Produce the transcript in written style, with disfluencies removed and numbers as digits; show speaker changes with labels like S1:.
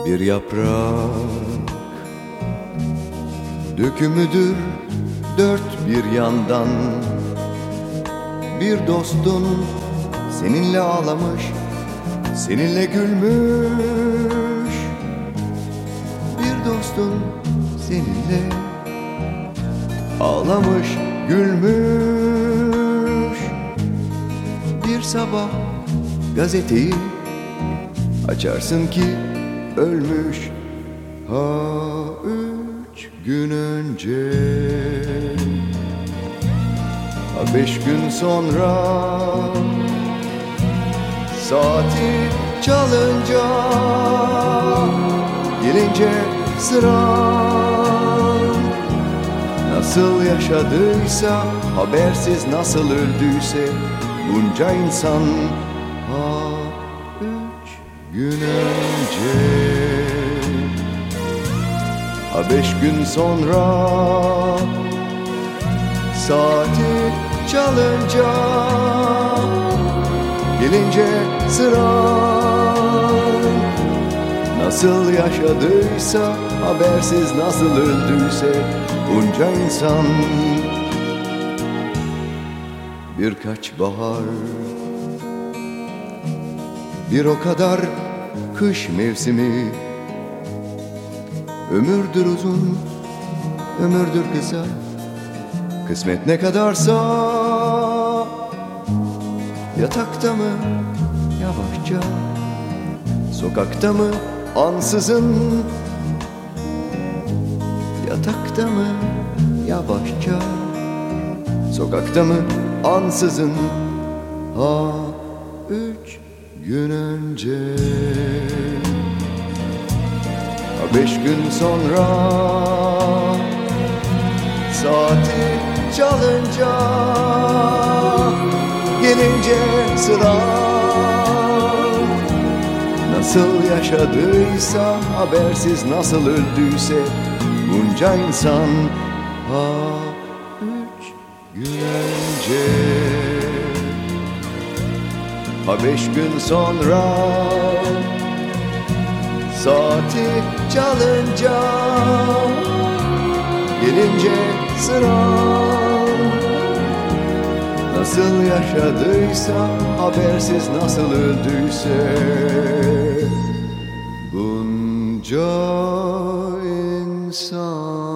S1: Bir yaprak dökümüdür dört bir yandan. Bir dostun seninle ağlamış, seninle gülmüş. Bir dostun seninle ağlamış, gülmüş. Bir sabah gazeteyi açarsın ki ölmüş. Ha 3 gün önce, ha 5 gün sonra, saati çalınca, gelince sıra. Nasıl yaşadıysa, habersiz nasıl öldüyse bunca insan. Ha 3 gün önce, ha 5 gün sonra, saati çalınca, gelince sıra. Nasıl yaşadıysa, habersiz nasıl öldüyse bunca insan. Birkaç bahar, bir o kadar kış mevsimi. Ömürdür uzun, ömürdür kısa, kısmet ne kadarsa. Yatakta mı yavaşça, sokakta mı ansızın? Yatakta mı yavaşça, sokakta mı ansızın? Ha 3 gün önce, ha 5 gün sonra, saati çalınca, gelince sıra. Nasıl yaşadıysa, habersiz nasıl öldüyse bunca insan. Ha 3 gün önce, ha 5 gün sonra, saati çalınca, gelince sıra. Nasıl yaşadıysa, habersiz nasıl öldüyse bunca insan.